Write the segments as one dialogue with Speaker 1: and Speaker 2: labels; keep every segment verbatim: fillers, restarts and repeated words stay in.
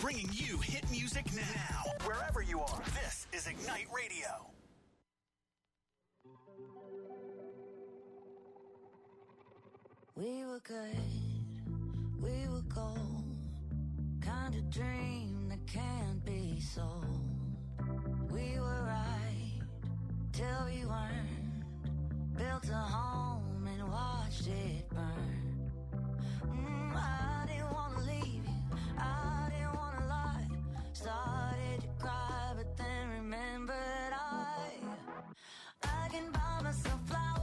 Speaker 1: bringing you hit music now. Wherever you are, this is Ignite Radio.
Speaker 2: We were good, we were gold, kind of dream that can't be sold. We were right till we weren't, built a home and watched it burn. Mm, I didn't want to leave you, I didn't want to lie, started to cry but then remembered I, I can buy myself flowers.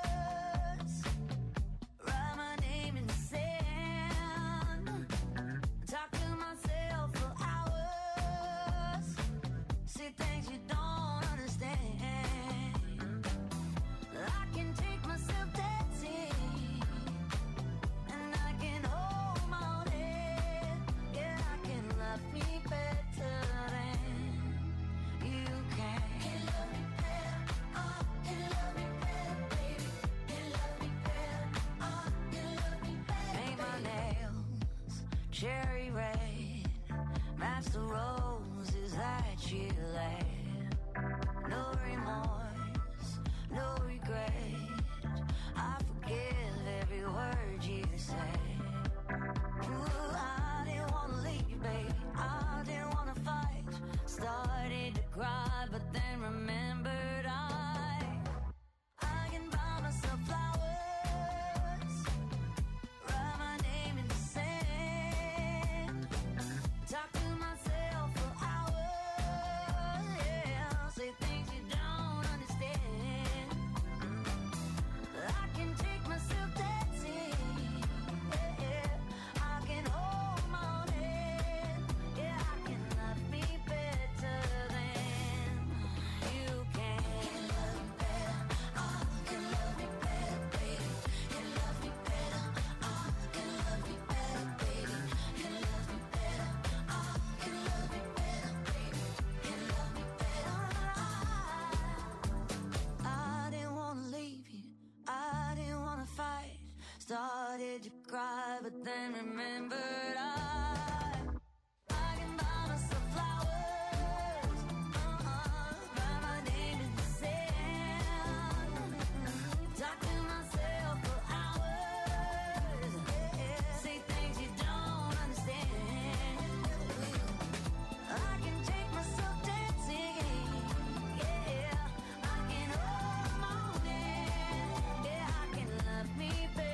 Speaker 2: The roses that you laid. No remorse, no regret. I forgive every word you say. Ooh, I didn't wanna leave, baby, I didn't wanna fight. Started to cry, but then remembered I I can buy myself flowers. Started to cry, but then remembered I, I can buy myself flowers, uh-uh, write my name in the sand, talk to myself for hours, yeah, say things you don't understand. I can take myself dancing, yeah, I can hold my own hand, yeah, I can love me better.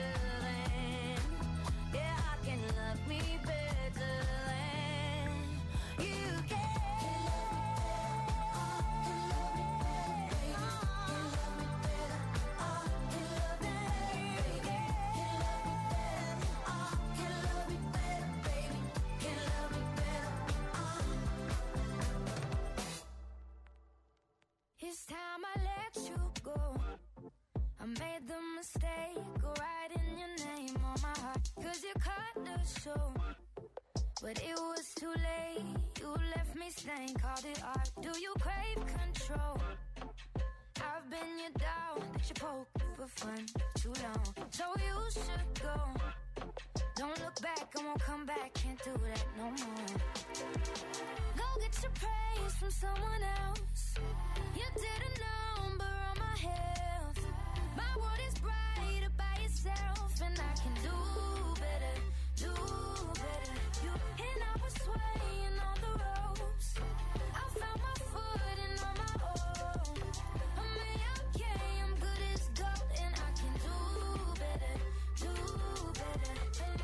Speaker 3: It's time I let you go. I made the mistake of writing your name on my heart, cause you cut the show. But it was too late, you left me stained, called it art. Do you crave control? I've been your dog that you poke for fun too long. So you should go. Don't look back, I won't come back, can't do that no more. Go get your praise from someone else. You did a number on my health. My world is brighter by yourself, and I can do better, do better. You and I were swaying on the ropes. I found my footing on my own. I'm okay, I'm good as gold, and I can do better, do better.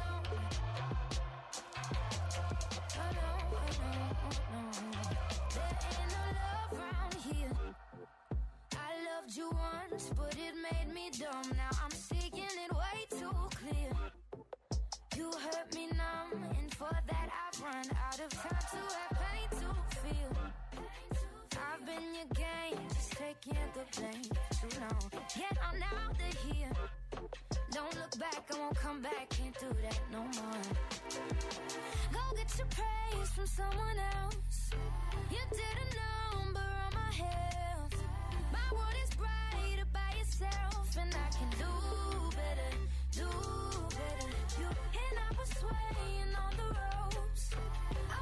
Speaker 3: I know, I know, I know. There ain't no love around here. I loved you once, but it made me dumb. Now I'm seeing it way too clear. You hurt me numb, and for that I've run out of time to have pain to feel. I've been your game, just taking the blame too long. Yet I'm out of here. Don't look back, I won't come back, can't do that no more. Go get your praise from someone else. You did a number on my health. My world is brighter by yourself, and I can do better, do better. You and I were swaying on the ropes. I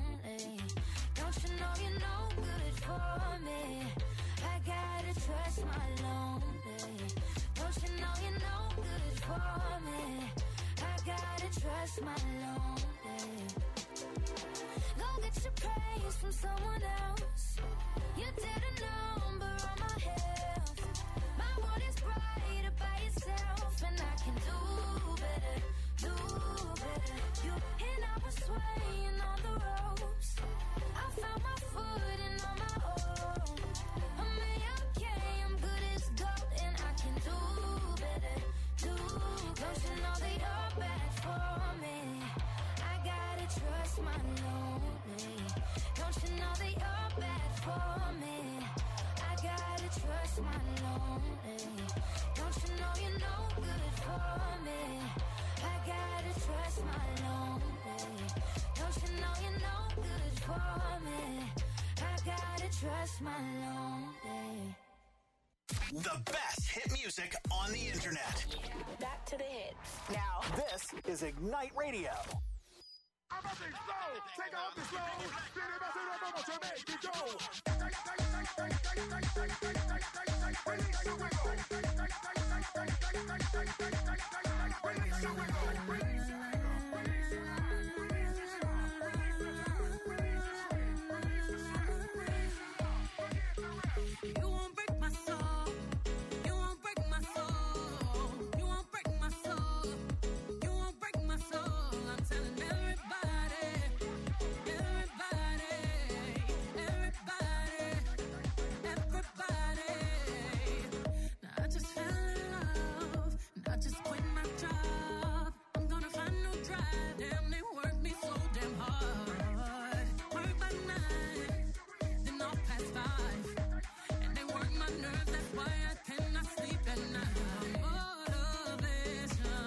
Speaker 3: lonely. Don't you know you're no good for me? I gotta trust my lonely. Don't you know you're no good for me? I gotta trust my lonely. Go get your praise from someone else. You did a number on my health. My world is brighter by yourself, and I can do better, do better. You and I were swaying on the ropes. I found my footing on my own. I'm okay, I'm good as gold, and I can do better, do better. Don't you know that you're bad for me? I gotta trust my lonely. Don't you know that you're bad for me? I gotta trust my lonely. Don't you know you're no good for me? I gotta trust my lonely. Don't you know you're no good for me? I gotta trust my lonely.
Speaker 1: The best hit music on the internet.
Speaker 4: Back to the hits.
Speaker 1: Now, this is Ignite Radio.
Speaker 5: I'm a big flow, take off the slow, spin it, bust it up, I want to make it go. Release your wiggle. Release your wiggle. Release your
Speaker 6: You won't break my soul. You won't break my soul. You won't break my soul. You won't break my soul. I'm telling everybody, everybody, everybody, everybody. Now I just fell in love, and I just quit my job. I'm gonna find no drive. Damn, they work me so damn hard. Work by nine, then off past five. And they work my nerves, that's why I cannot sleep at night. Motivation,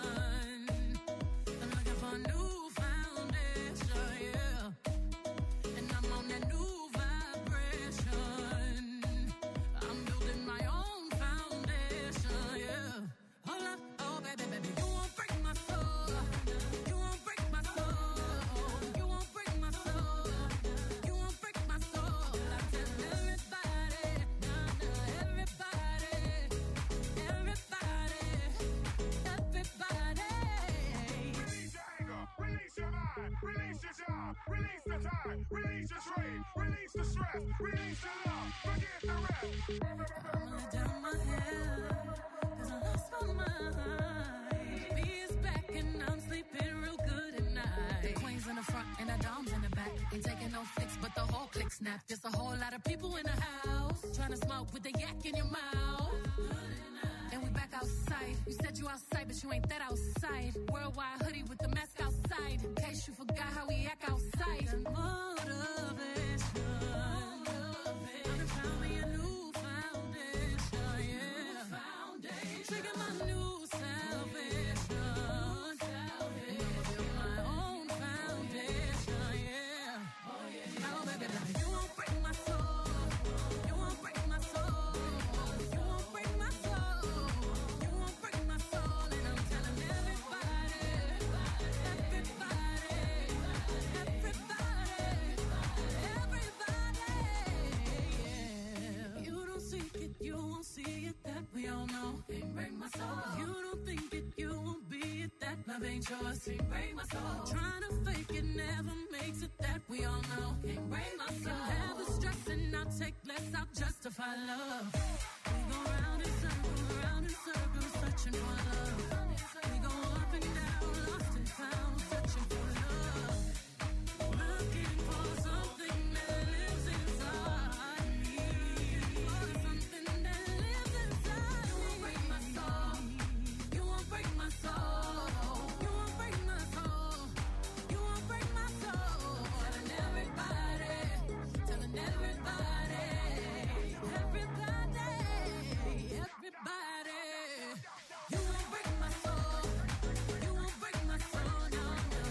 Speaker 6: I'm looking for a new foundation, yeah. And I'm on that new vibration. I'm building my own foundation, yeah. Hold up, oh baby, baby, you won't break my soul. You won't break my soul. You won't break my soul. You won't break my soul. I tell everybody, nah, nah, everybody, everybody, everybody.
Speaker 5: Release your anger, release your mind, release your job, release the time, release your trade, release the stress, release the love, forget the rest.
Speaker 6: I'ma let down my hair, 'cause I lost my mind. B is back and I'm sleeping real good at night. The queen's in the front and the dom's in the back. Ain't taking no flicks, but the whole click snap. There's a whole lot of people in the house trying to smoke with the yak in your mouth. And we back outside. You said you outside, but you ain't that outside. Worldwide hoodie with the mask outside. In case you forgot how we act outside. Motivation. I found me a new foundation, yeah. Trigger my new salvation. And I'ma build my own foundation, yeah. Oh, baby, baby, you won't break my soul. You won't break my soul. You won't break my soul. You won't break my soul. And I'm telling everybody, everybody, everybody, everybody, yeah. You don't seek it, you won't see it, that we all know. Can't break my soul. You don't think it, you won't be it, that love ain't yours. Can't break my soul. Trying to fake it never makes it, that we all know. Can't break my soul. Have the stress and I'll take less, I'll justify love. We go round in circles, round in circles, searching for love. We go up and down, lost and found, searching for love. Looking for something that lives inside me. For something that lives inside me. You won't break my soul. You won't break my soul. You won't break my soul. You won't break my soul. Telling everybody, telling everybody, everybody, everybody. You won't break my soul. You won't break my soul, no, no.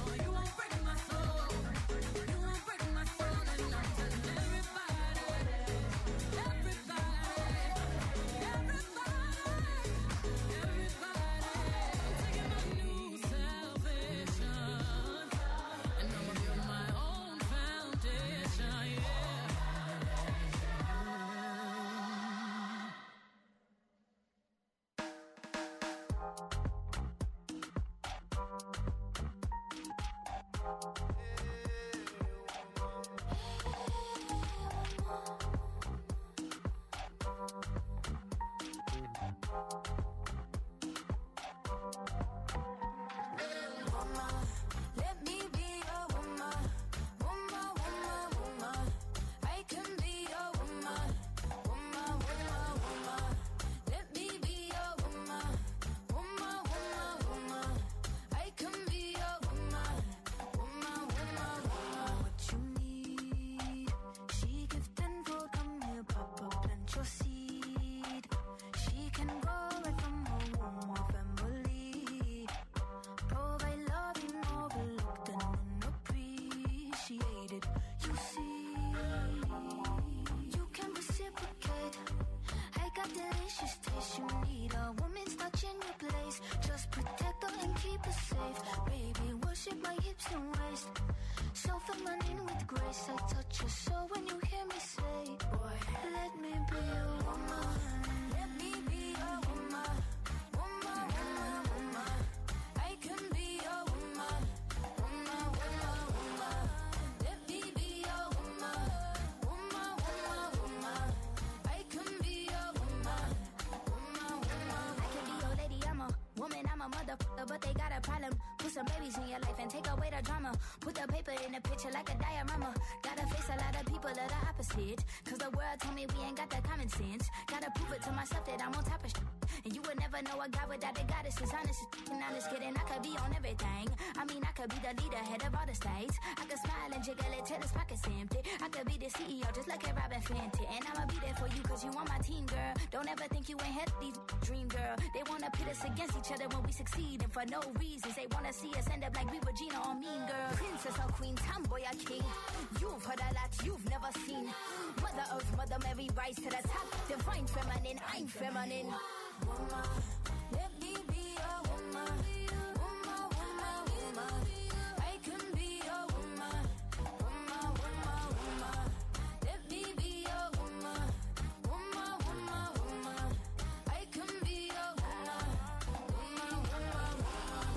Speaker 3: you see? You can reciprocate. I got delicious taste. You need a woman's touch in your place. Just protect her and keep her safe. Baby, worship my hips and waist. So feminine with grace. I touch your soul when you hear me say, boy, let me be a woman. Let me be a woman. Woman, woman, woman. I can be a woman. Woman, woman, woman. Let me be a woman. Woman, woman, woman. I can be a woman. Woman, woman. I can be your lady, I'm a woman, I'm a motherfucker, but they got a problem. Put some babies in your life and take away the drama. Put the paper in the picture like a diorama. Gotta face a lot of people that are opposite. Cause the world told me we ain't got the common sense. Gotta prove it to myself that I'm on top of shit. And you would never know a guy without a goddess is honest. And I'm just kidding, I could be on everything. I mean, I could be the leader, head of all the states. I could smile and jiggle it till his pockets empty. I could be the C E O just like a Robin Fenty. And I'ma be there for you cause you on my team, girl. Don't ever think you ain't had these dream, girl. They wanna pit us against each other when we succeed. And for no reasons, they wanna see us end up like we Regina or Mean Girl. Princess or queen, tomboy or king. You've heard a lot you've never seen. Mother Earth, Mother Mary, rise to the top. Divine feminine, I'm feminine. Woman, let me be a woman. Woman, woman, woman. I can be a woman. Woman, woman, woman. Let me be a woman. Woman, woman, woman. I can be a woman. Woman, woman, woman.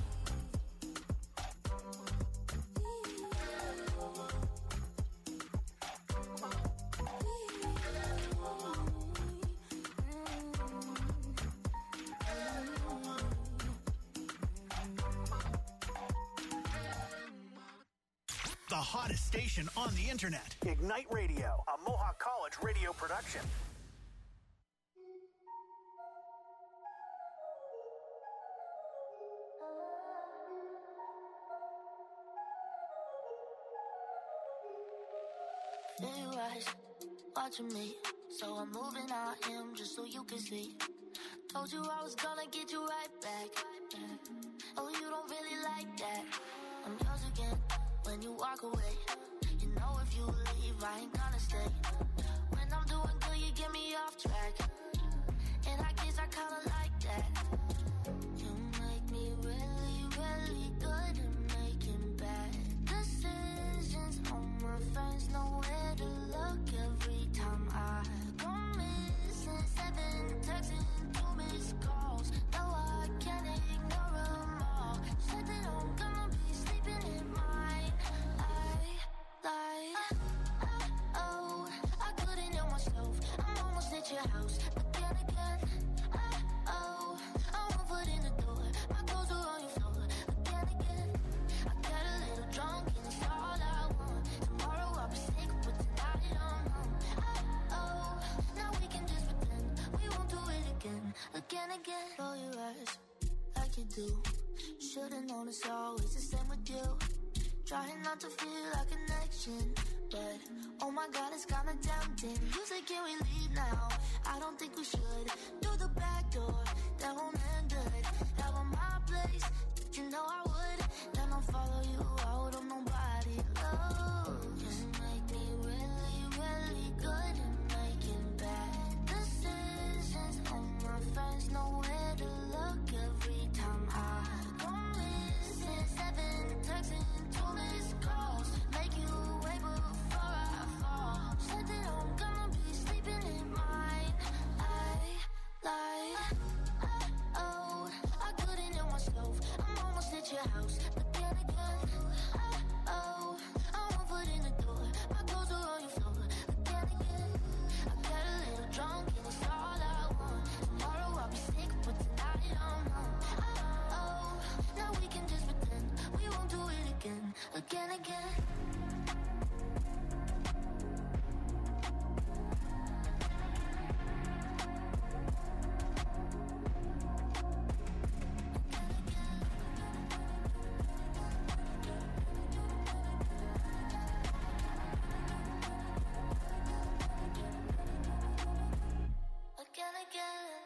Speaker 1: The hottest station on the internet. Ignite Radio, a Mohawk College radio production.
Speaker 7: Feel your eyes watching me, so I'm moving on him just so you can see. Told you I was gonna get you right back. Oh, you don't really like that. I'm yours again when you walk away. You know if you leave, I ain't gonna stay. When I'm doing good, you get me off track. And I guess I kinda like that. You make me really, really good at making bad decisions. All my friends know where to look every time I go missing. Seven texts and two missed calls. No, I can't ignore them all. Said that I'm gonna be sleeping in mine. I lied. Oh, I couldn't help myself. I'm almost at your house again, again. Oh, I'm one foot in the door. My clothes are on your floor again, again. I got a little drunk and it's all I want. Tomorrow I'll be sick, but tonight I'm home. Oh, now we can just pretend we won't do it again, again, again. Roll your eyes like you do. Should've known it's always the same with you. Trying not to feel a connection, but oh my god, it's kinda tempting. You say can we leave now? I don't think we should. Through the back door, that won't end good. Have on my place, you know I would. Then I'll follow you out on nobody. Oh, just make me really, really good at making bad decisions. All my friends know where to look every time I go missing. Seven texts and two missed calls. Make you wait before I fall. Said that I'm gonna be sleeping in mine. I lied. Oh, I couldn't help myself. I'm almost at your house again, again. Oh, I'm one foot in the door. My clothes are on your floor again, again. I got a little drunk and it's all I want. Tomorrow I'll be sick, but tonight I'm home. Oh, now we can just pretend we won't do it again, again, again. Again, again.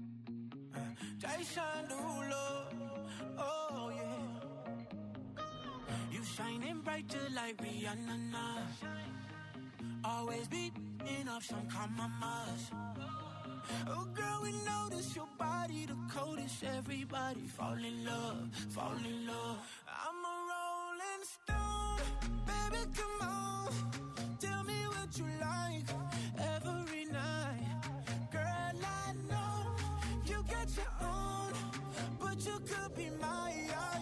Speaker 8: Jason Derulo, oh yeah. shining bright just like Rihanna. Always beating up some compromise. Oh girl, we notice your body the coldest. Everybody fall in love, fall in love. I'm a rolling stone, baby, come on. Tell me what you like every night. Girl, I know you got your own, but you could be mine.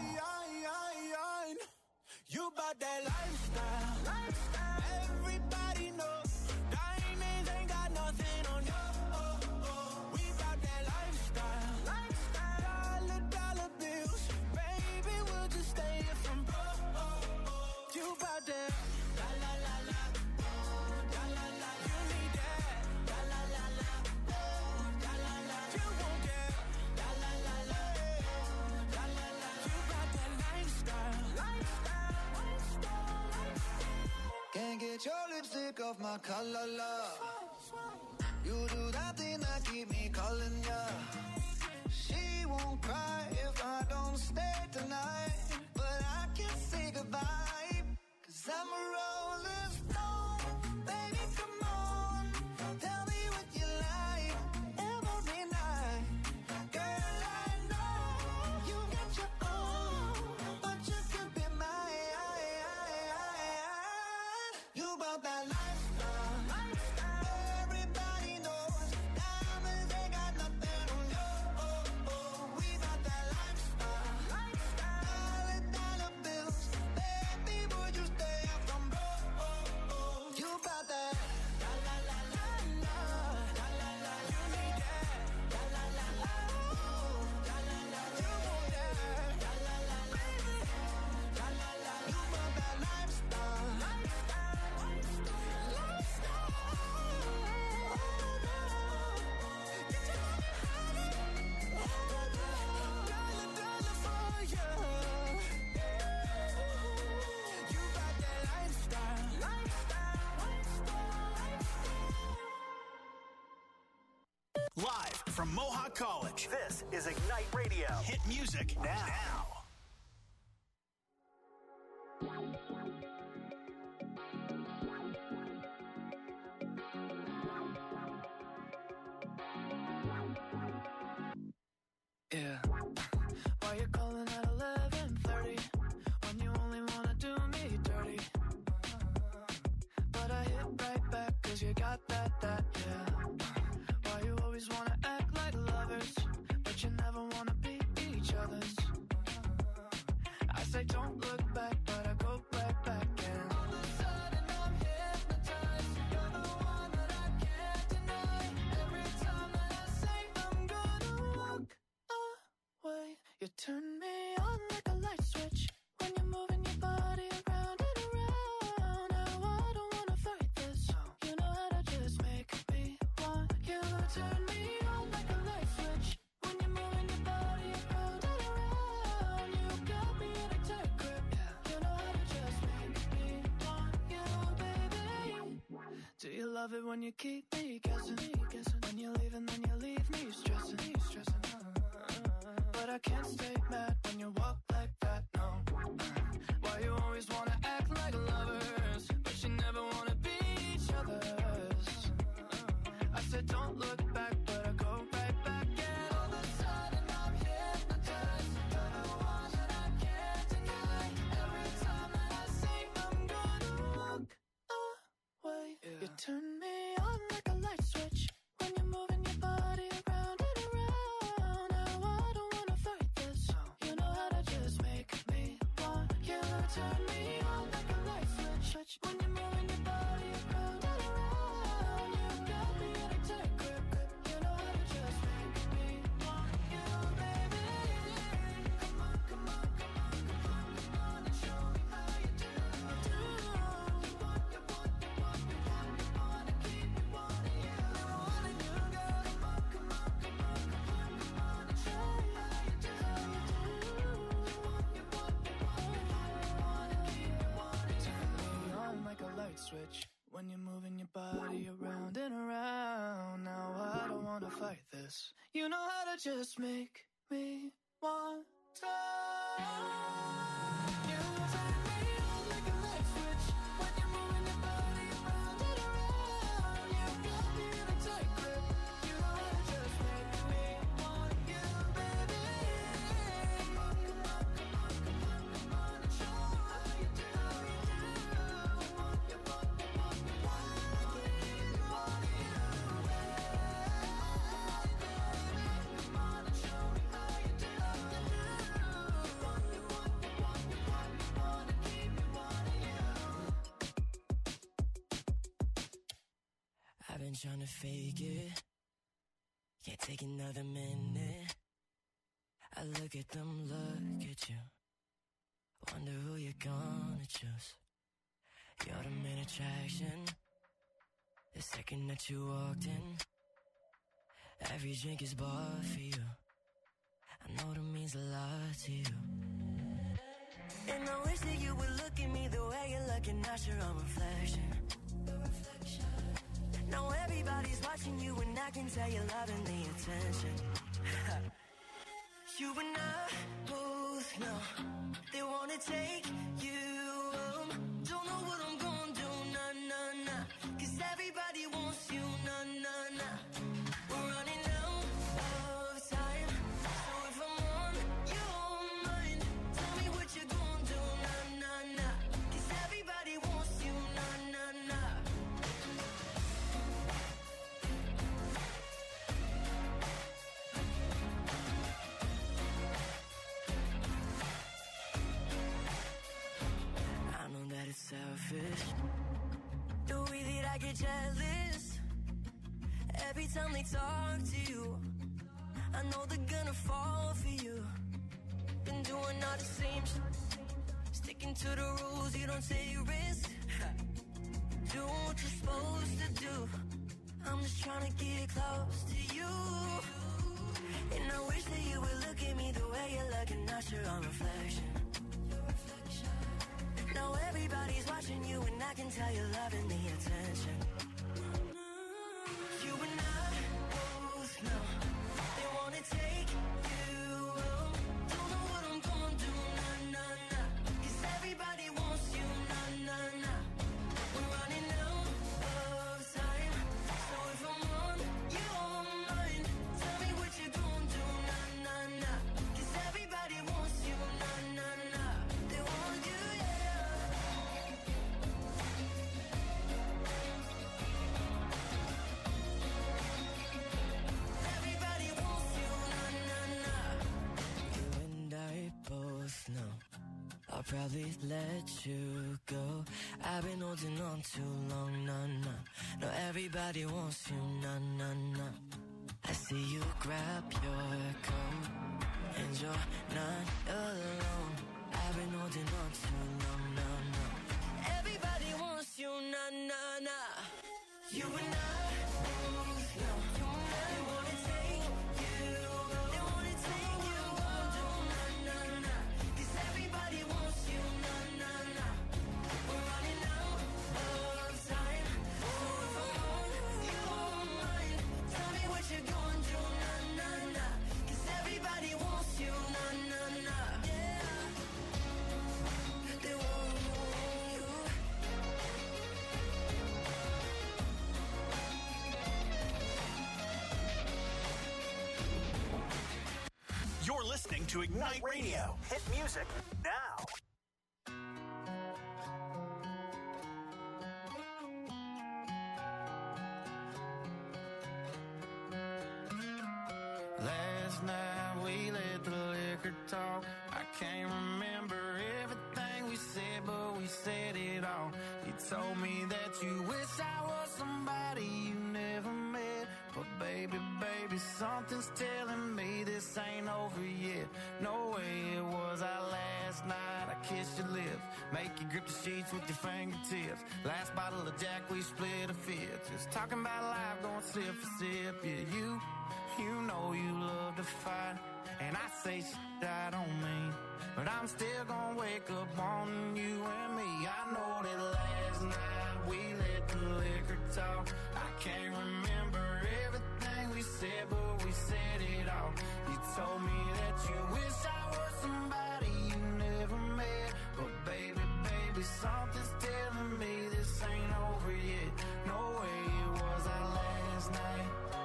Speaker 8: You bout that lifestyle, lifestyle. Everybody knows diamonds ain't got nothing on you. Oh, oh. We bout that lifestyle, lifestyle. Dollar, dollar bills, baby, we'll just stay here from broke. Oh, oh. You bout that, la la la la, la la la. You need that, la la la la, la la la. You want that, la la la la, la la la. You bout that lifestyle, lifestyle.
Speaker 9: Can't get your lipstick off my collar, love. You do that thing that keep me calling ya. She won't cry if I don't stay tonight, but I can't say goodbye, cause I'm a rolling stone. Baby, come on, tell me what you like every night. Girl, I know you got your own, but you could be mine. You about that lifestyle, lifestyle. Everybody knows diamonds ain't got nothing on you. Oh, oh. We about that lifestyle, lifestyle. Dollar, dollar bills, baby, would you stay up from broke? Oh, oh. You about that, la la la la la, la la la. You need that, la la la la, la la la. You want that, la la la la, baby, la la la. You about that lifestyle, lifestyle.
Speaker 1: Live from Mohawk College, this is Ignite Radio. Hit music now.
Speaker 10: Yeah. Why you calling at eleven thirty when you only wanna do me dirty? But I hit right back cause you got that, that, yeah. Why you always wanna act like lovers, but you never wanna be each other's? I say don't look back, but I go right back and all of a sudden I'm hypnotized. You're the one that I can't deny. Every time that I say I'm gonna walk away, you turn me on like a light switch when you're moving your body around and around. Now I don't wanna fight this, you know how to just make me want you. Turn me on like a light switch when you're moving your body around and around. You got me in a tight grip, you know how to just make me want you, baby. Do you love it when you keep me guessing? When you leave and then you leave me stressing, stressing. But I can't stay mad when you walk like that, no. Why you always wanna act like lovers, but you never wanna be each other's? I said don't look back, but I go right back and all of a sudden I'm hypnotized. You're the one that I can't deny. Every time that I say I'm gonna walk away, you turn me on like a light switch when you're moving your body around and around. Now I don't wanna fight this, you know how to just make me want you. Turn me on like a light switch when you're moving your body around and around. You got me in a tight grip, you know how to just make me want you, baby. Come on, come on, come on, come on, come on and show me how you do. Do you want, you want, you want, you want, you wanna keep me wanting you. Wanting you, girl. Come on, come on, come on, come on, come on and show me how you do. You want, you want, you want, you want, you wanna keep me wanting you. Turn me on like a light switch when you're moving your body around and around. Now I don't wanna fight this, you know how to just make me want to. You turn me
Speaker 11: been trying to fake it. Can't take another minute. I look at them, look at you. Wonder who you're gonna choose. You're the main attraction. The second that you walked in, every drink is bought for you. I know that means a lot to you. And I wish that you would look at me the way you're looking at your own reflection. Now everybody's watching you and I can tell you're loving the attention. You and I both know they wanna take you home. Don't know what I'm gonna do, nah, nah, nah. Cause everybody wants you, nah, nah, nah. We're running out of time. So if I'm on your mind, tell me what you're gonna do, nah, nah, nah. Cause everybody wants you, nah, nah, nah. I know that it's selfish, the way that I get jealous every time they talk to you. I know they're gonna fall for you. Been doing all the same shit, sticking to the rules, you don't take risks. Do what you're supposed to do. I'm just trying to get close to you. And I wish that you would look at me the way you're looking at your own reflection. Now everybody's watching you and I can tell you're loving the attention. You and I both know they wanna take you home. Don't know what I'm gonna do, nah, nah, nah. Cause everybody wants you, nah, nah, nah. We're running out of time. So if I'm on your mind, tell me what you're gonna do, nah, nah, nah. Cause everybody wants you, nah, nah, nah. They want you, yeah. Everybody wants you, nah, nah, nah. You and I both know I'll probably let you go. I've been holding on too long, nah, nah. No, everybody wants you, nah, nah, nah. I see you grab your coat and you're not alone. I've been holding on too long, nah, nah. Everybody wants you, nah, nah, nah. You and I both know they wanna take you, they wanna take you home, nah, nah, nah. Cause everybody wants you, nah, nah, nah. We're running out of time. So if I'm on your mind, tell me what you're gonna do, nah, nah, nah. Cause everybody wants you, nah, nah, nah. Yeah. They want you.
Speaker 1: You're listening to Ignite Radio. Hit music now.
Speaker 10: Last night we let the liquor talk. I can't remember everything we said, but we said it all. You told me that you wish I was somebody you never met. But baby, baby, something's telling me this ain't over yet. No way it was our last night. I kissed your lips, make you grip the sheets with your fingertips. Last bottle of Jack, we split a fifth. Just talking about life, going sip for sip. Yeah, you, you know you love to fight, and I say shit I don't mean, but I'm still gonna wake up wanting you and me. I know that last night we let the liquor talk. I can't remember everything we said, but we said it all. You told me that you wish I was somebody you never met. But baby, baby, something's telling me this ain't over yet. No way it was our last night.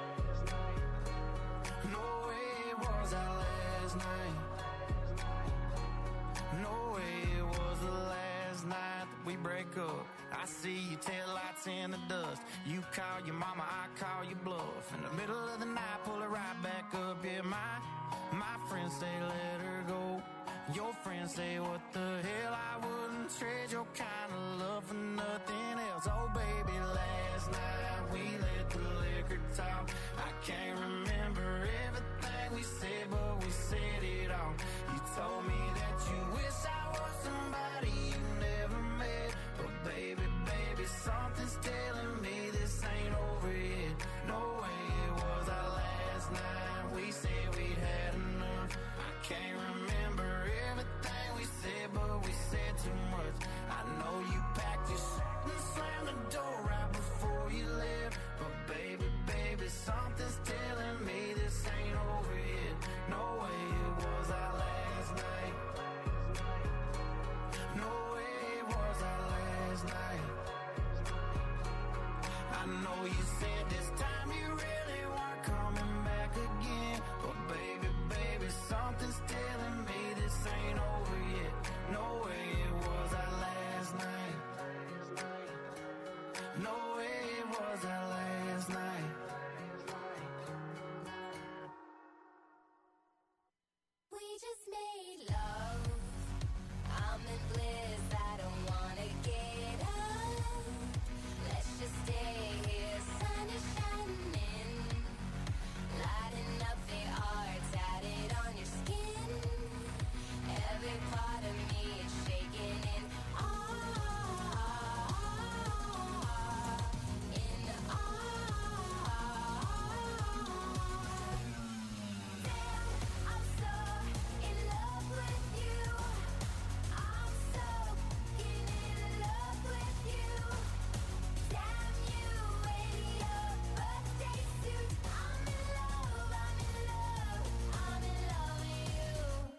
Speaker 10: No way it was our last night. No way it was the last night that we break up. I see your taillights in the dust. You call your mama, I call your bluff. In the middle of the night, pull it right back up. Yeah, my, my friends say let her go. Your friends say what the hell, I wouldn't trade your kind of love for nothing else. Oh baby, last night we let the
Speaker 8: you said this time you really weren't coming back again. But baby, baby, something's telling me this ain't over yet. No way it was that last night. No way it was that last night.
Speaker 2: We just made love. I'm in bliss, I don't wanna get up. Let's just stay here, sun is shining, lighting up the art, tatted on your skin. Every part of me is shaking in awe, in awe. Damn, I'm so in love with you. I'm so in love with you. Damn you, radio birthday suit. I'm in love, I'm in love, I'm in love with you.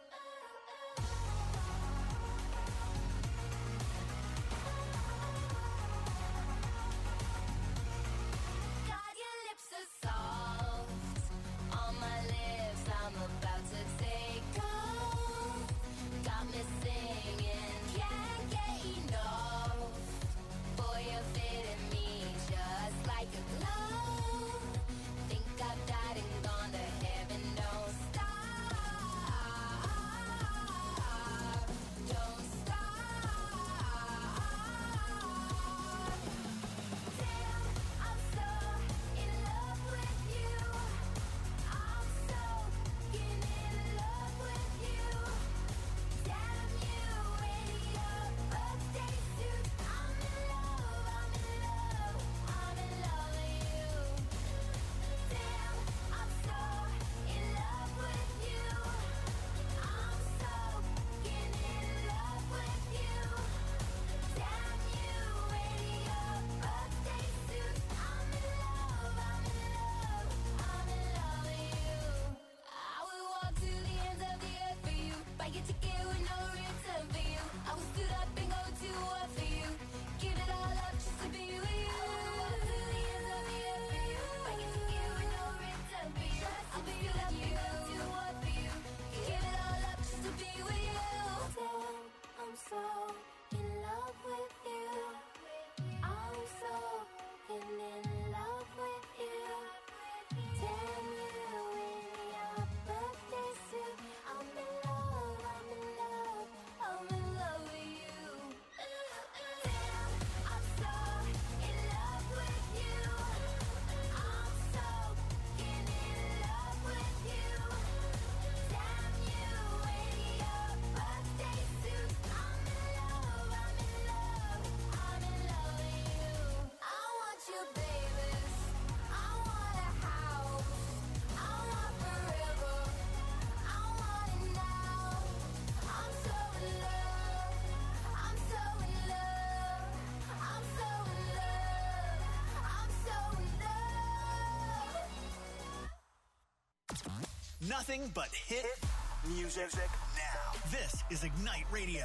Speaker 2: God, your lips are soft on my lips. I'm about to take off. Got me singing, can't get enough. Boy, you're fitting me just like a glove. Think I've died and gone to heaven. Don't stop, don't stop. Damn, I'm so in love with you. I'm so in love with you. Damn you, radio birthday suit. I'm in love, I'm in love, I'm in love with you. Damn, I'm so in love with you. I'm so in love with you. Damn you, radio birthday suit. I'm in love, I'm in love, I'm in love with you. I would walk to the ends of the earth for you. Buy your ticket with no return for you. I would stood up and go to war for you. Give it all up just to be with you. I would walk to the ends of the earth for you. Buy your ticket with no return for you. I would stood up and go to war for you. Give it all up just to be with you. Damn, I'm so in love with you. I'm so in love with you. Damn you in your birthday suit. I'm in love, I'm in love, I'm in love with you. Damn, I'm so in love with you. I'm so in love with you. Damn you in your birthday suit. I'm in love, I'm in love, I'm in love with you. I want you, babies. I want a house. I want forever. I want it now. I'm so in love. I'm so in love. I'm so in love. I'm so in love.
Speaker 1: Nothing but hit music now. This is Ignite Radio.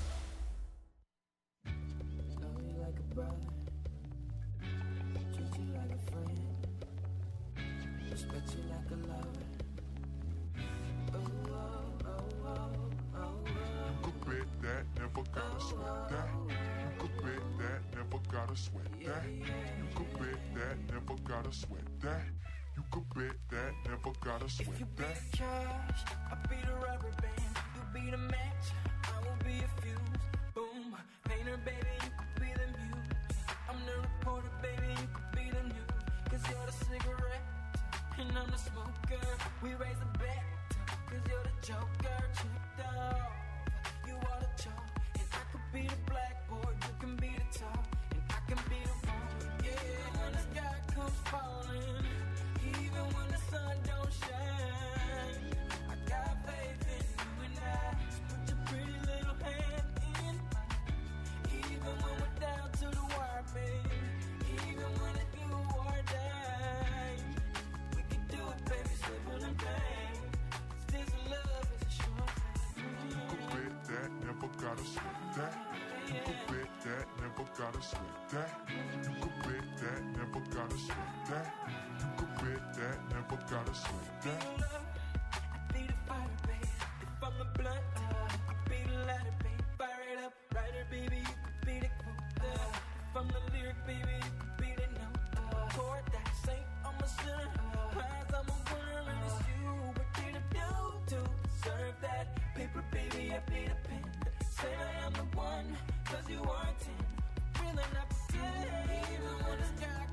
Speaker 11: Love you like a brother, treat you like a friend, respect you like a lover. Oh, oh, oh, oh, oh,
Speaker 5: You could bet that, never gotta sweat that. You could bet that, never gotta sweat that. You could bet that, never gotta sweat that. You could bet that, never gotta
Speaker 11: If you
Speaker 5: sweat
Speaker 11: be
Speaker 5: that.
Speaker 11: the cash, I'll be the rubber band. You be the match, I will be a fuse. Boom, painter, baby, you could be the muse. I'm the reporter, baby, you could be the news. Cause you're the cigarette, and I'm the smoker. We raise the bet, cause you're the joker. Chipped off, you are the chalk. And I could be the blackboard, you can be the top. And I can be the one, yeah. When the sky comes falling, even when the sun don't shine, I got faith in you and I. So put your pretty little hand in mine. Even when we're down to the wire, baby. Even when it's do or die, we can do it, baby, simple and plain. 'Cause this love is a short thing.
Speaker 5: You could bet that, never gotta sweat that. that. You could bet that, never gotta sweat that. You could bet that, never gotta sweat that. You could bet that, never gotta sweat that.
Speaker 8: Be the fire, baby. If I'm the blunt, I be the lighter, baby. Fire it up, writer, baby. You could be the quote. If I'm the lyric, baby, you could be the note. Chord that saint, I'm a sinner. Prize, I'm a winner, and it's you. What did I do to deserve that? Paper, baby, I be the pen. Say I am the one, cause you are ten. Really not pretend, even when it's dark.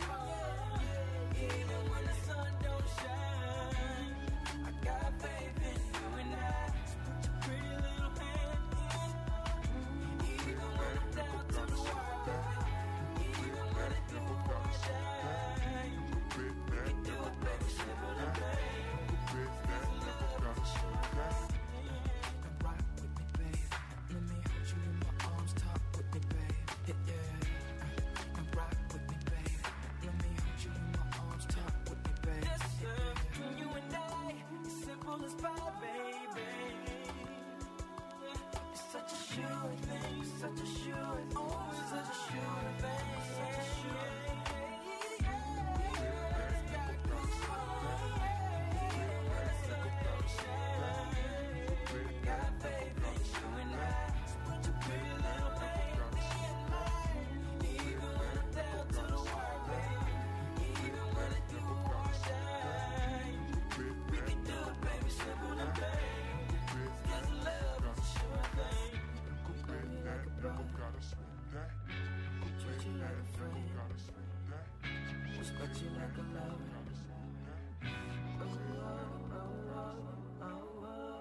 Speaker 8: Even when the sun don't shine. I got faith in you and I. Put your pretty little hand in. Even when I'm down to the wire. Even when it do or die. We can do it, baby, simple and plain. There's love for sure. Rock with me, babe. Let me hold you in my arms. Talk with me, babe. Yeah, yeah. And rock with me, babe. Let me hold you in my arms. Talk with me, babe. Yes, sir. Between you and I, it's simple as pie, baby. It's such a sure thing. It's such a sure thing. Oh, it's such a sure thing. Such a sure thing. Respect you like a lover. Oh, oh, oh, oh, oh.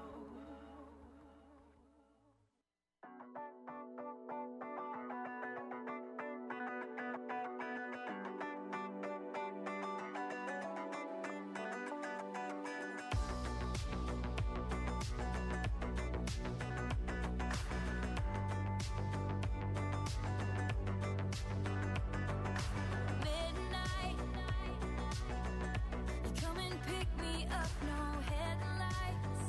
Speaker 3: Midnight, you come and pick me up, no headlights.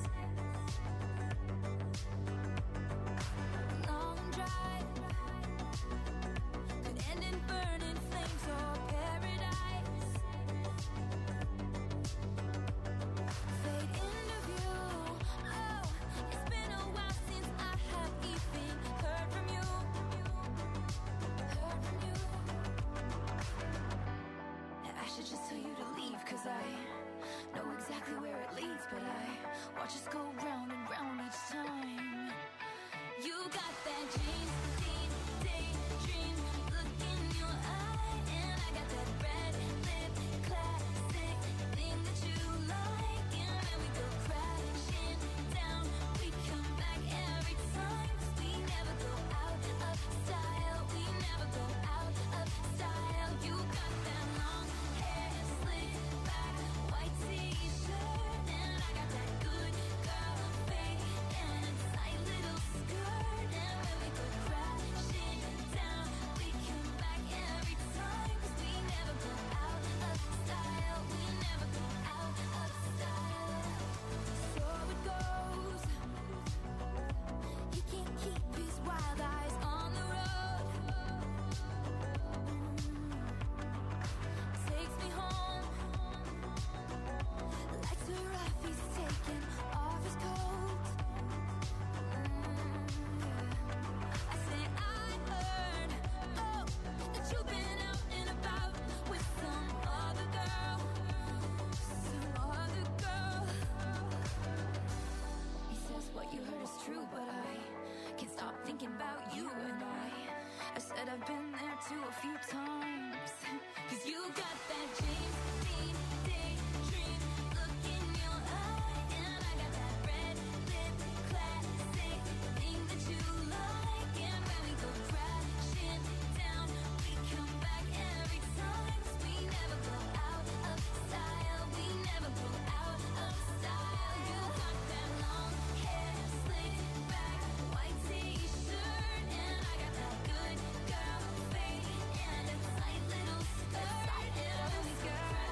Speaker 3: Long drive could end in burning flames or paradise. Fade into view. Oh, it's been a while since I have even heard from you. Heard from you. I should just tell you to leave, cause I know exactly where it leads, but I watch us go round and round each time. You got that dream, dream, daydream look in your eye, and I got that red lip classic thing that you like, and when we go crashing down, we come back every time, 'cause we never go out of style, we never go out of style. You got that long hair, slick back, white t-shirt, and I got that good girl fade and a tight little skirt, and when we go crashing down, we come back every time, 'cause we never go out of style, we never go out of style. So it goes. He can't keep his wild eyes on the road. Takes me home. Lights are off, he's taking off his coat. I say I heard, oh, that you've been out and about with some other girl, some other girl. He says what you heard is true, but I can't stop thinking about you and I. I said I've been there too a few times. 'Cause you got that dream, dream, daydream look in your eye, and I got that red lip classic thing that you like, and when we go crashing down, we come back every time, 'cause we never go out of style, we never go out of style. You got that long hair, slick back, white t-shirt, and I got that good girl fade and a tight little skirt, and when we go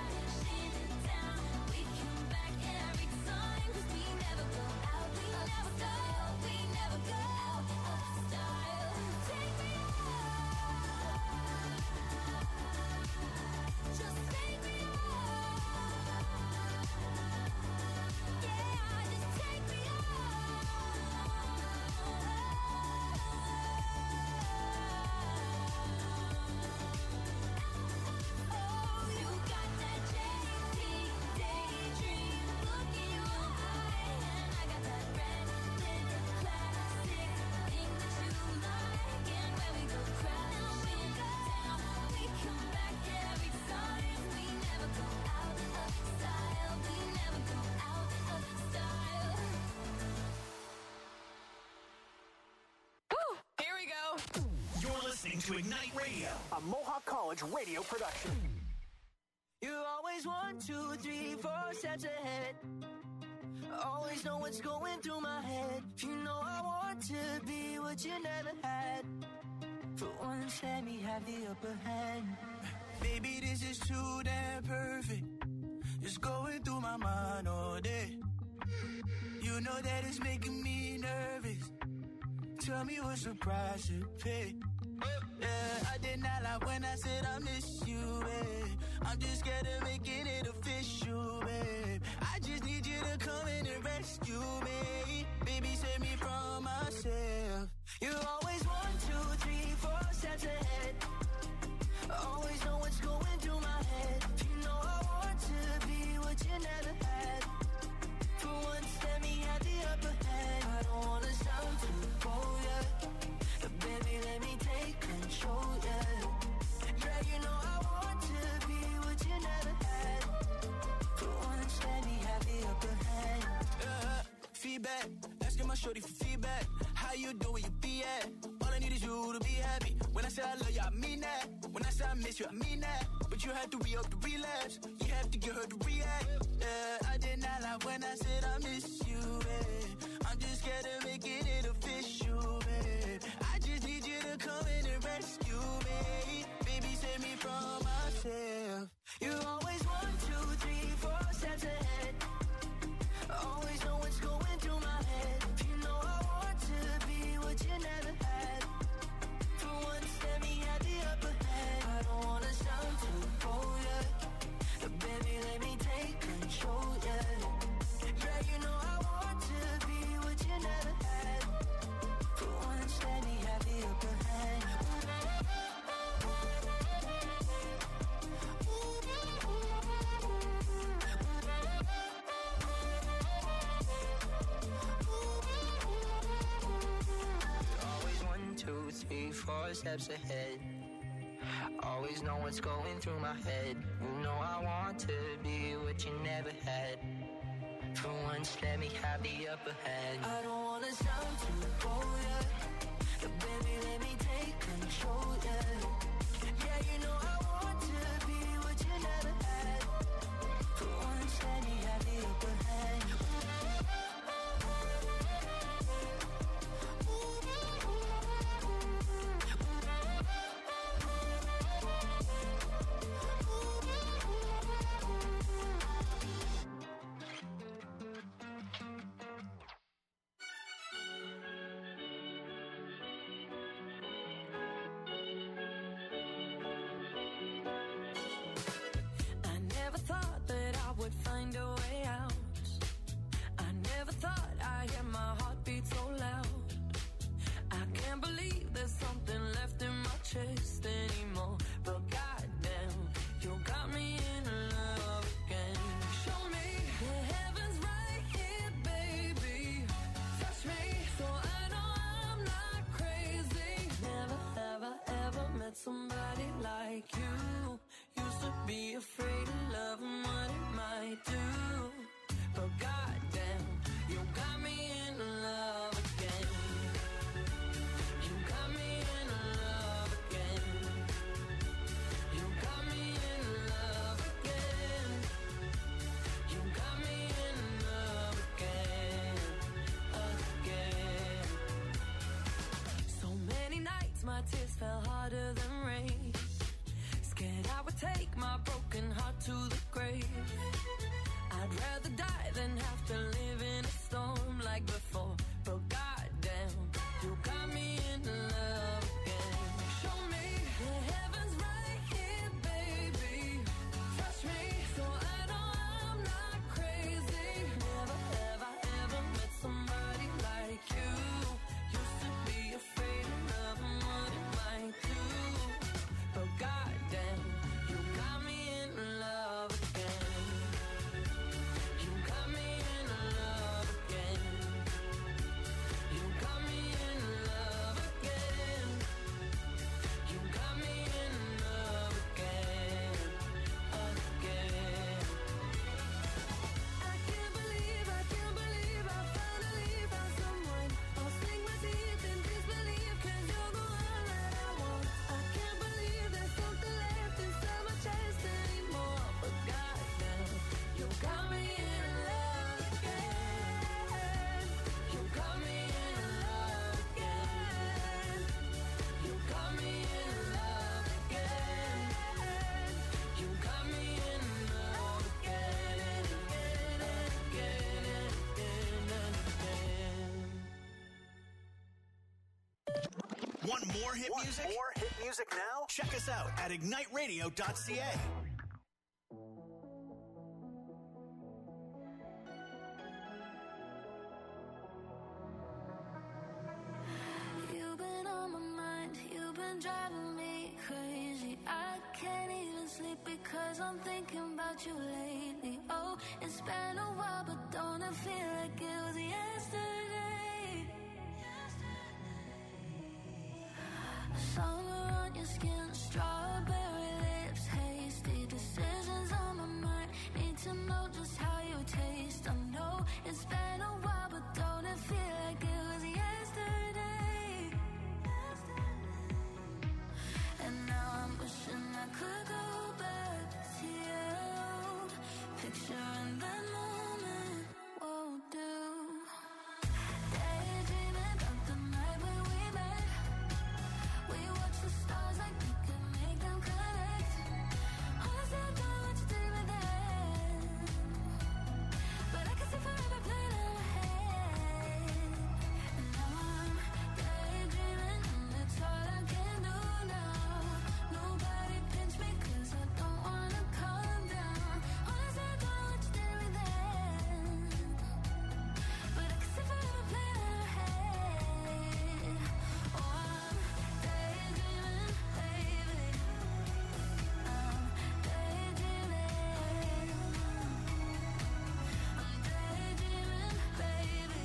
Speaker 1: listening to Ignite Radio, a Mohawk College radio production.
Speaker 11: You're always one, two, three, four steps ahead. Always know what's going through my head. You know I want to be what you never had. For once, let me have the upper hand.
Speaker 8: Baby, this is too damn perfect. It's going through my mind all day. You know that it's making me nervous. Tell me what's the price to pay. Yeah, I did not lie when I said I miss you, babe. I'm just scared of making it official, babe. I just need you to come in and rescue me. Baby, save me from myself. You're always one, two, three, four steps ahead. Always know what's going through my head. You know I want to be what you never had. For once, let me have the upper hand. I don't wanna sound too bold, yeah. But baby, let me take control, yeah. Yeah, you know I want to be what you never had. For once, let me have the upper hand. Uh, feedback, asking my shorty for feedback. How you do where you be at? All I need is you to be happy. When I say I love you, I mean that. When I say I miss you, I mean that. But you have to re-up the relapse. You have to get her to react. Yeah, I did not lie when I said I miss you, babe. I'm just scared of making it official, babe. I just need you to come in and rescue me. Baby, save me from myself.
Speaker 11: You're always one, two, three, four steps ahead. Always know what's going through my head. You know I want to be what you never had. For once, let me have the upper hand. I don't wanna sound too bold, yeah. But baby, let me take control, yeah. Yeah, you know I want to be what you never had. For once, let me have the upper hand.
Speaker 12: Always one, two, three, four steps ahead. Always know what's going through my head. You know I want to be what you never had. For once, let me have the upper hand.
Speaker 11: I don't wanna sound too bold, yeah. But baby, let me take control, yeah. Yeah, you know I want to be what you never had. For once, let me have the upper hand. I never thought that I would find a way out. I never thought I'd hear my heartbeat so loud. I can't believe there's something left in my chest anymore. But goddamn, you got me in love again. Show me the heavens right here, baby. Touch me so I know I'm not crazy. Never, ever, ever met somebody like you. Used to be afraid of love and what it might do. But goddamn, you got me in love again. You got me in love again. You got me in love again. You got me in love again, again. So many nights my tears fell harder than rain. Scared I would take my broken heart to the grave. I'd rather die than have to live in a storm like before. But goddamn, you got me in love again. Show me the heavens right here, baby. Touch me so I know I'm not crazy. Never, ever, ever met somebody like you. Used to be afraid of love and what it might do. But goddamn, you got me in love again. You got me in love again.
Speaker 1: more hit
Speaker 13: Want
Speaker 1: music?
Speaker 13: more hit music now?
Speaker 1: Check us out at ignite radio dot c a.
Speaker 3: You've been on my mind, you've been driving me crazy. I can't even sleep because I'm thinking about you lately. Oh, it's been a while, but don't it feel like it was yesterday? Summer on your skin, strawberry lips, hasty decisions on my mind. Need to know just how you taste. I know it's been a while, but don't it feel like it was yesterday? And now I'm wishing I could go back to you. Picturing that moment won't do. Daydreaming about the night when we met. We watched the stars like we could make them connect. Honestly, I don't know what to do with that, but I can see forever playing in my head. And now I'm daydreaming, and it's all I can do now. Nobody pinch me 'cause I don't wanna calm down. Honestly, I don't know what to do with that, but I can see forever playing in my head. Oh, I'm daydreaming, baby. I'm daydreaming. I'm daydreaming, baby.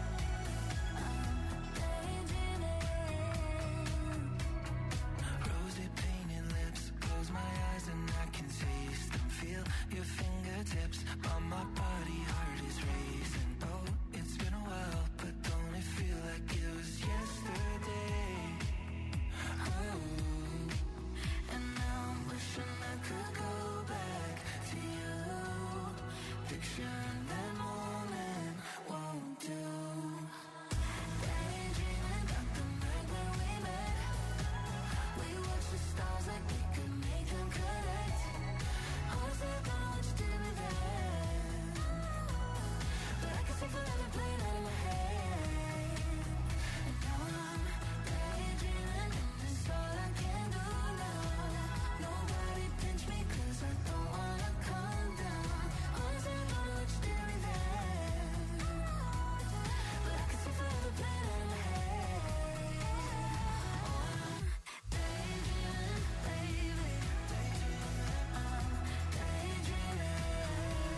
Speaker 3: I'm daydreaming.
Speaker 10: Rosy painted lips, close my eyes and I can taste them. Feel your fingertips on my body, heart is racing. Oh, it's been a while, but don't it feel like it was yesterday? Oh,
Speaker 3: And now I'm wishing I could go back to you. Picturing that moment won't do. Daydreaming about the night when we met. We watched the stars like we could make them connect. Honestly, I don't know what you did with that, but I can see forever playing out of my head. And now I'm daydreaming, and it's all I can do now. Nobody pinch me 'cause I don't wanna calm down. Honestly, I don't know what you did with that, but I can see forever playing out of my head. Oh, I'm daydreaming, baby. I'm daydreaming.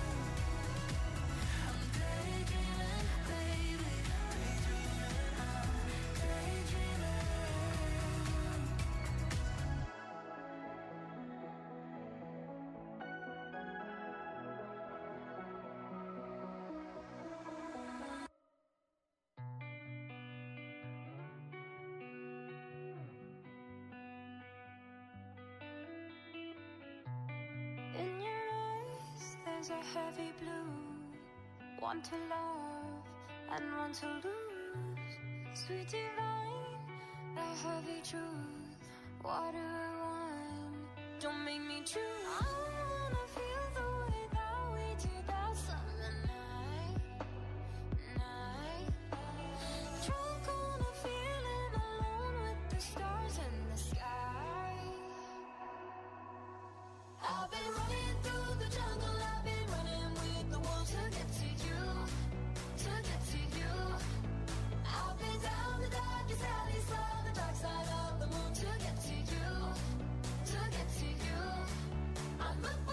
Speaker 3: I'm daydreaming, baby. I'm daydreaming. In your eyes, there's a heavy blue. One to love and one to lose. Sweet divine, the heavy truth. What do I want? Don't make me choose. I wanna feel the way that we did that summer night. Night. Drunk on a feeling, alone with the stars in the sky. I've been running through the jungle, I've been running with the wolves to get to you, to get to you. I've been down the darkest alleys, on the dark side of the moon to get to you, to get to you. I'm a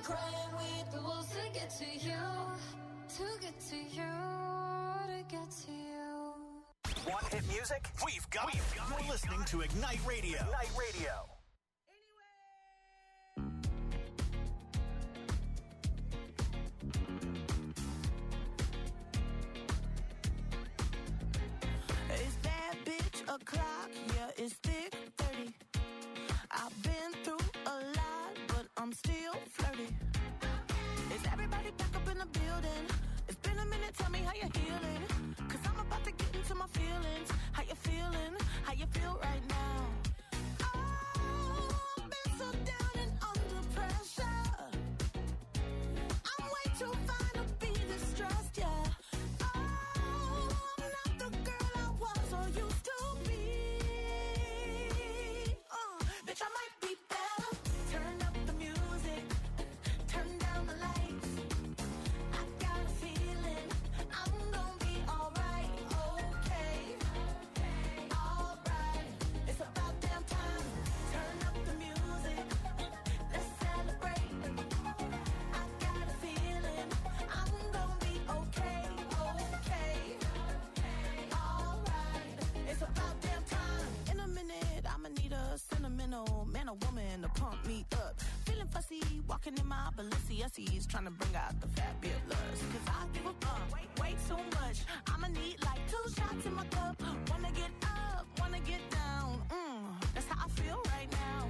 Speaker 2: crying with the wolves to get to you, to get to you, to get to you.
Speaker 1: Want hit music? We've got it. You're listening to Ignite Radio. Ignite Radio.
Speaker 13: It's that bitch o'clock, yeah, it's thick thirty. I've been through a lot, but I'm still flirty. Is everybody back up in the building? It's been a minute, tell me how you're healing. Cause I'm about to get into my feelings. How you feeling? How you feel right now? Oh, I've been so down and under pressure. I'm way too fine to be distressed, yeah. Oh, I'm not the girl I was or used to be. Uh, bitch, I might be better. Turn up the music. Turn down the lights. I got a feeling I'm gonna be alright, okay, alright. It's about damn time. Turn up the music. Let's celebrate. I got a feeling I'm gonna be okay, okay, alright. It's about damn time. In a minute, I'ma need a sentimental man or woman to pump me up. Feeling fussy, walking in my Balenciennes, trying to bring out the fabulous. Cause I give a fuck way, way too much. I'ma need like two shots in my cup. Wanna get up, wanna get down. Mm, that's how I feel right now.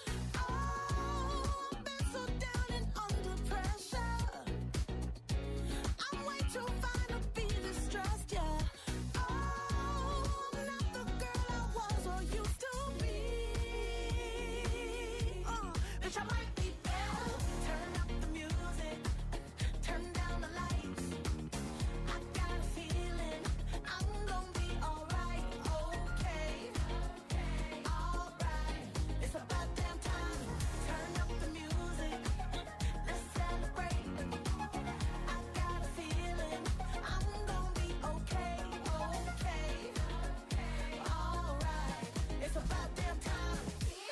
Speaker 13: Oh, I've been so down and under pressure. I'm way too fine to be distressed, yeah. Oh, I'm not the girl I was or used to be. Uh, bitch, I might be better. Turn up the music. Turn down the lights. I got a feeling I'm gonna be alright, okay, alright. It's about damn time. Turn up the music. Let's celebrate. I got a feeling I'm gonna be okay, okay, alright. It's about damn time.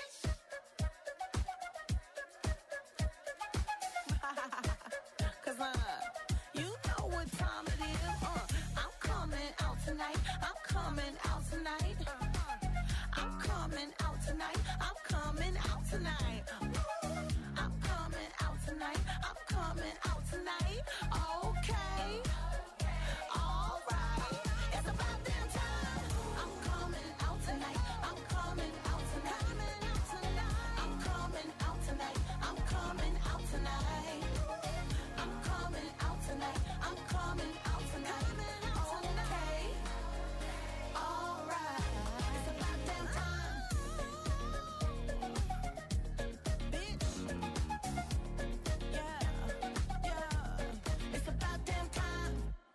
Speaker 13: Cause uh, you know what time it is. Uh, I'm coming out tonight. I'm coming out tonight. I'm coming out tonight. I'm coming out tonight. I'm coming out tonight. I'm coming out tonight. Okay. Alright. It's about damn time. I'm coming out tonight. I'm coming out tonight. I'm coming out tonight. I'm coming out tonight. I'm coming out tonight. I'm coming out tonight. Okay. Alright. It's about damn time. Bitch. Yeah. Yeah. It's about damn time.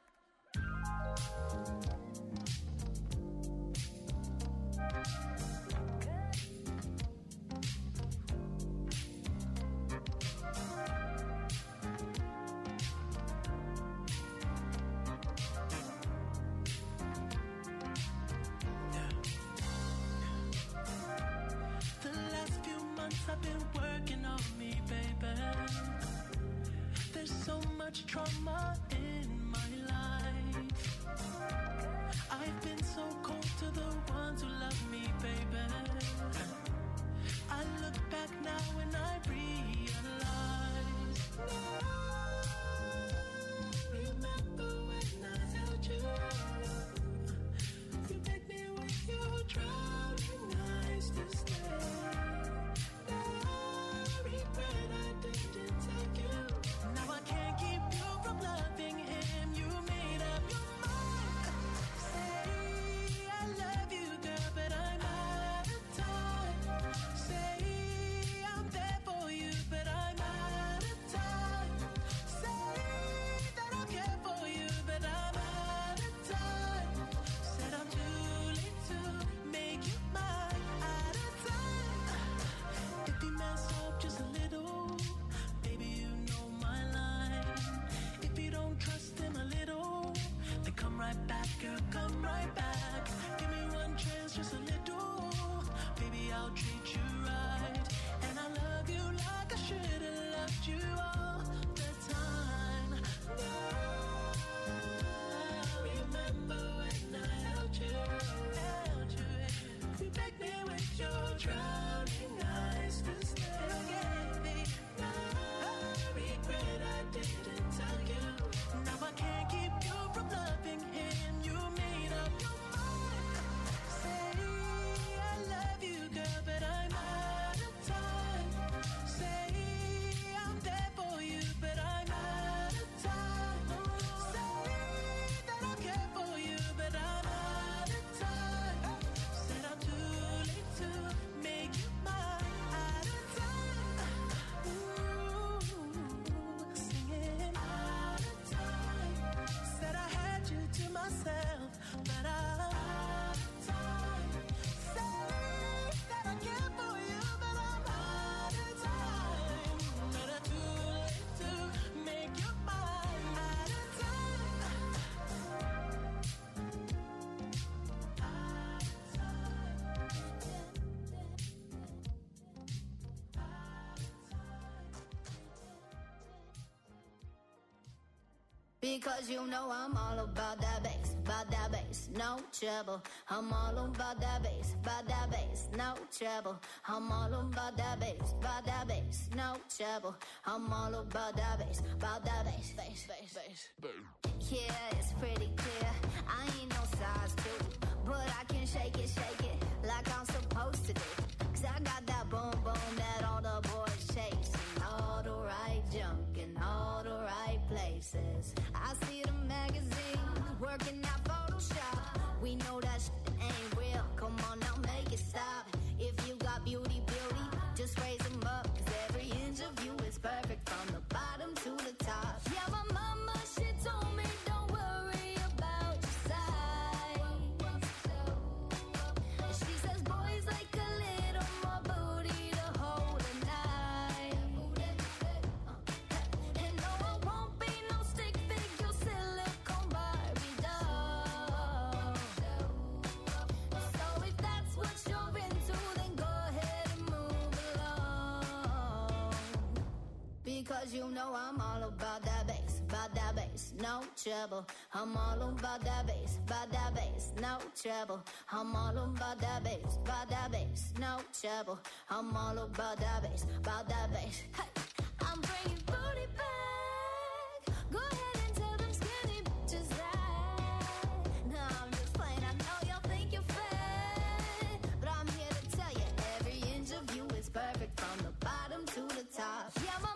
Speaker 10: The last few months I've been working on me, baby. There's so much trauma in my life. I've been so cold to the ones who love me, baby. I look back now and I realize. Remember when I held you? You begged me with your drowning eyes to stay. Now I regret I didn't take you. Now I can't keep you from loving him. You made up your mind. Say I love you, girl, but I'm out of time. Say I'm there for you, but I'm out of time. Say that I'll care for you, but I'm out of time. Said I'm too late to make you mine. Out of time. If you mess up just a little, baby, you know my line. If you don't trust him a little, then come right back, girl, come right back. Give me one chance, just a little. Baby, I'll treat you right. And I love you like I should have loved you all
Speaker 2: Because you know I'm all about that bass, about that bass, no trouble. I'm all about that bass, about that bass, no trouble. I'm all about that bass, about that bass, no trouble. I'm all about that bass, about that bass, bass, bass, bass. Yeah, it's pretty clear. I ain't no size two, but I can shake it, shake it like I'm supposed to do. Cause I got that boom boom that all the boys chase. All the right junk in all the right places. I see the magazines working out Photoshop. We know that shit ain't real. Come on now, make it stop. If you got beauty, beauty, just raise them up. Cause every inch of you is perfect from the bottom to the top. Yeah, my mama, she told me don't worry about your size. She says boys like a little more booty to hold a knife. And no, I won't be no stick figure silicone Barbie doll. So if that's what you're into, then go ahead and move along. Because you know I'm all about that bass, about that bass, no trouble. I'm all about that bass, about that bass, no trouble. I'm all about that bass, about that bass, no trouble. I'm all about that bass, about that bass. Hey, I'm bringing booty back. Go ahead and tell them skinny bitches that. No, I'm just playing. I know y'all think you're fat, but I'm here to tell you every inch of you is perfect from the bottom to the top. Yeah, my